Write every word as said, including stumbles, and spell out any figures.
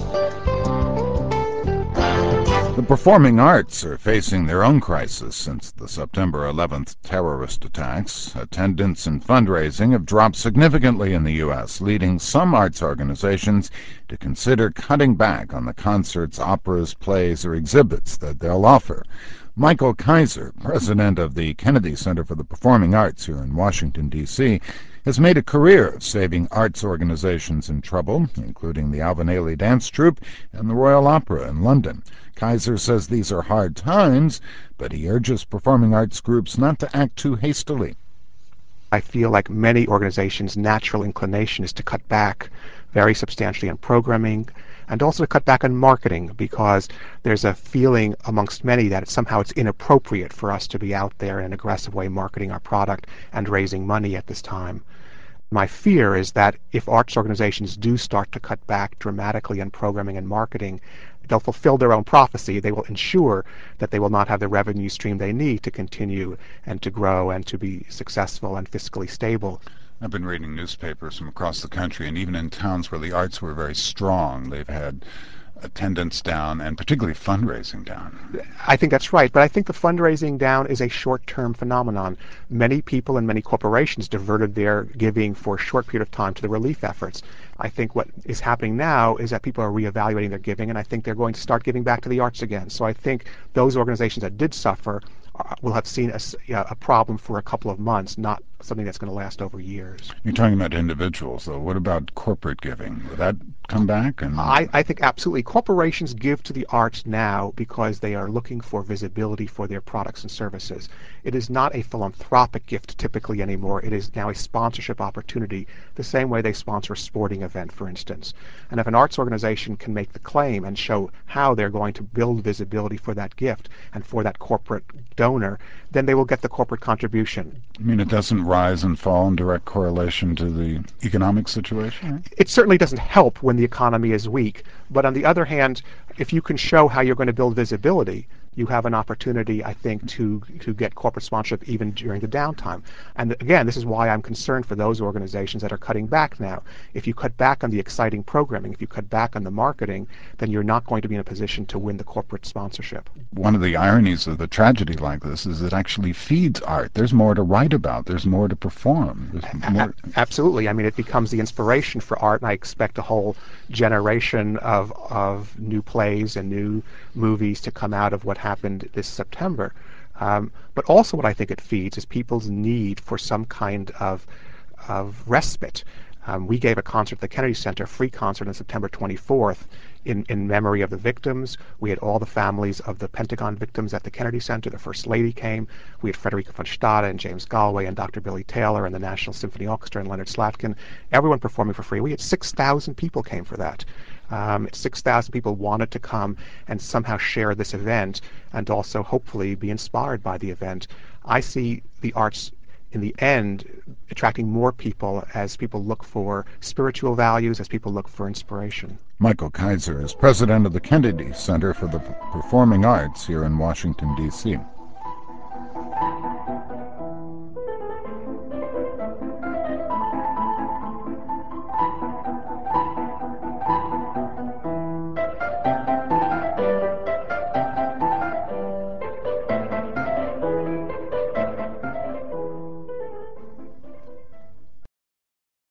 The performing arts are facing their own crisis since the September eleventh terrorist attacks. Attendance and fundraising have dropped significantly in the U S, leading some arts organizations to consider cutting back on the concerts, operas, plays, or exhibits that they'll offer. Michael Kaiser, president of the Kennedy Center for the Performing Arts here in Washington, D C, has made a career of saving arts organizations in trouble, including the Alvin Ailey Dance Troupe and the Royal Opera in London. Kaiser says these are hard times, but he urges performing arts groups not to act too hastily. I feel like many organizations' natural inclination is to cut back very substantially on programming and also to cut back on marketing, because there's a feeling amongst many that it's, somehow it's inappropriate for us to be out there in an aggressive way marketing our product and raising money at this time. My fear is that if arts organizations do start to cut back dramatically on programming and marketing, they'll fulfill their own prophecy. They will ensure that they will not have the revenue stream they need to continue and to grow and to be successful and fiscally stable. I've been reading newspapers from across the country, and even in towns where the arts were very strong, they've had attendance down and particularly fundraising down. I think that's right, but I think the fundraising down is a short-term phenomenon. Many people and many corporations diverted their giving for a short period of time to the relief efforts. I think what is happening now is that people are reevaluating their giving, and I think they're going to start giving back to the arts again. So I think those organizations that did suffer uh, will have seen a, a problem for a couple of months, not something that's going to last over years. You're talking about individuals, though. What about corporate giving? Will that come back? And I, I think absolutely. Corporations give to the arts now because they are looking for visibility for their products and services. It is not a philanthropic gift typically anymore. It is now a sponsorship opportunity, the same way they sponsor a sporting event, for instance. And if an arts organization can make the claim and show how they're going to build visibility for that gift and for that corporate donor, then they will get the corporate contribution. I mean, it doesn't rise and fall in direct correlation to the economic situation? Right? It certainly doesn't help when the economy is weak, but on the other hand, if you can show how you're going to build visibility, you have an opportunity, I think, to to get corporate sponsorship even during the downtime. And again, this is why I'm concerned for those organizations that are cutting back now. If you cut back on the exciting programming, if you cut back on the marketing, then you're not going to be in a position to win the corporate sponsorship. One of the ironies of the tragedy like this is it actually feeds art. There's more to write about. There's more to perform. There's more... A- absolutely. I mean, it becomes the inspiration for art, and I expect a whole generation of of new plays and new movies to come out of what happened this September. Um, but also what I think it feeds is people's need for some kind of of respite. Um, we gave a concert at the Kennedy Center, a free concert on September twenty-fourth, in, in memory of the victims. We had all the families of the Pentagon victims at the Kennedy Center. The First Lady came. We had Frederica von Stade and James Galway and Doctor Billy Taylor and the National Symphony Orchestra and Leonard Slatkin. Everyone performing for free. We had six thousand people came for that. Um, six thousand people wanted to come and somehow share this event and also hopefully be inspired by the event. I see the arts in the end attracting more people as people look for spiritual values, as people look for inspiration. Michael Kaiser is president of the Kennedy Center for the Performing Arts here in Washington, D C